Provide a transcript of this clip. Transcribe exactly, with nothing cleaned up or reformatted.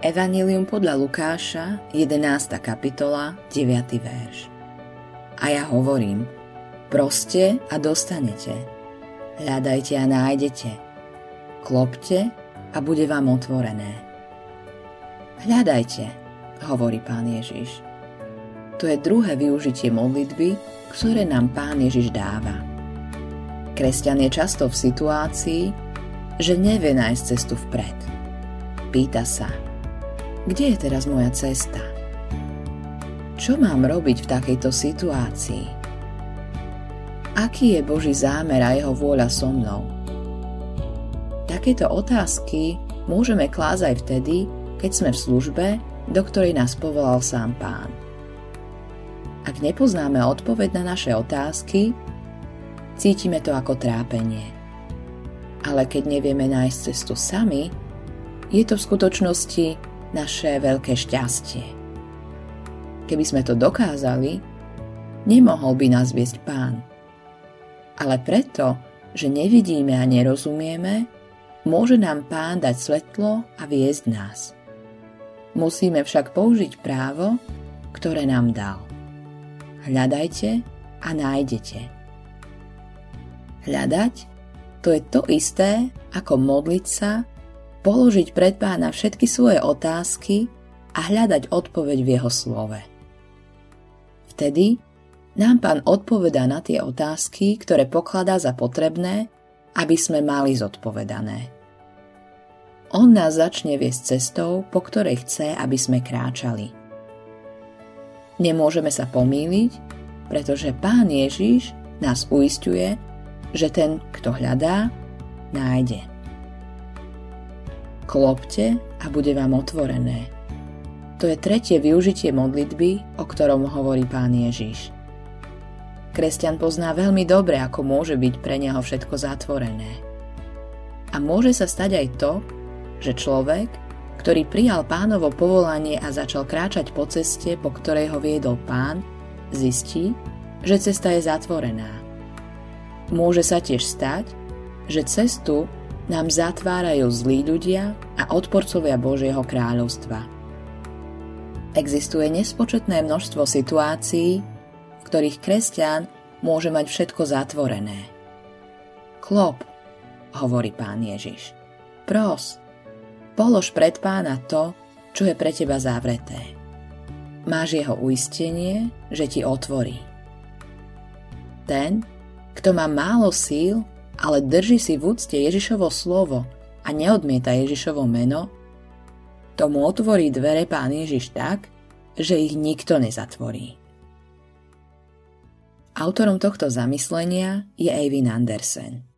Evanjelium podľa Lukáša, jedenásta kapitola, deviaty verš. A ja hovorím, proste a dostanete, hľadajte a nájdete, klopte a bude vám otvorené. Hľadajte, hovorí Pán Ježiš. To je druhé využitie modlitby, ktoré nám Pán Ježiš dáva. Kresťan je často v situácii, že nevie nájsť cestu vpred. Pýta sa, kde je teraz moja cesta? Čo mám robiť v takejto situácii? Aký je Boží zámer a jeho vôľa so mnou? Takéto otázky môžeme klásť aj vtedy, keď sme v službe, do ktorej nás povolal sám Pán. Ak nepoznáme odpoveď na naše otázky, cítime to ako trápenie. Ale keď nevieme nájsť cestu sami, je to v skutočnosti naše veľké šťastie. Keby sme to dokázali, nemohol by nás viesť Pán. Ale preto, že nevidíme a nerozumieme, môže nám Pán dať svetlo a viesť nás. Musíme však použiť právo, ktoré nám dal. Hľadajte a nájdete. Hľadať, to je to isté, ako modliť sa, položiť pred Pána všetky svoje otázky a hľadať odpoveď v jeho slove. Vtedy nám Pán odpovedá na tie otázky, ktoré pokladá za potrebné, aby sme mali zodpovedané. On nás začne viesť cestou, po ktorej chce, aby sme kráčali. Nemôžeme sa pomýliť, pretože Pán Ježiš nás uisťuje, že ten, kto hľadá, nájde. Klopte a bude vám otvorené. To je tretie využitie modlitby, o ktorom hovorí Pán Ježiš. Kresťan pozná veľmi dobre, ako môže byť pre neho všetko zatvorené. A môže sa stať aj to, že človek, ktorý prijal Pánovo povolanie a začal kráčať po ceste, po ktorej ho viedol Pán, zistí, že cesta je zatvorená. Môže sa tiež stať, že cestu nám zatvárajú zlí ľudia a odporcovia Božieho kráľovstva. Existuje nespočetné množstvo situácií, v ktorých kresťan môže mať všetko zatvorené. Klop, hovorí Pán Ježiš. Pros, polož pred Pána to, čo je pre teba zavreté. Máš jeho uistenie, že ti otvorí. Ten, kto má málo síl, ale drží si v úcte Ježišovo slovo a neodmieta Ježišovo meno, tomu otvorí dvere Pán Ježiš tak, že ich nikto nezatvorí. Autorom tohto zamyslenia je Eivind Andersen.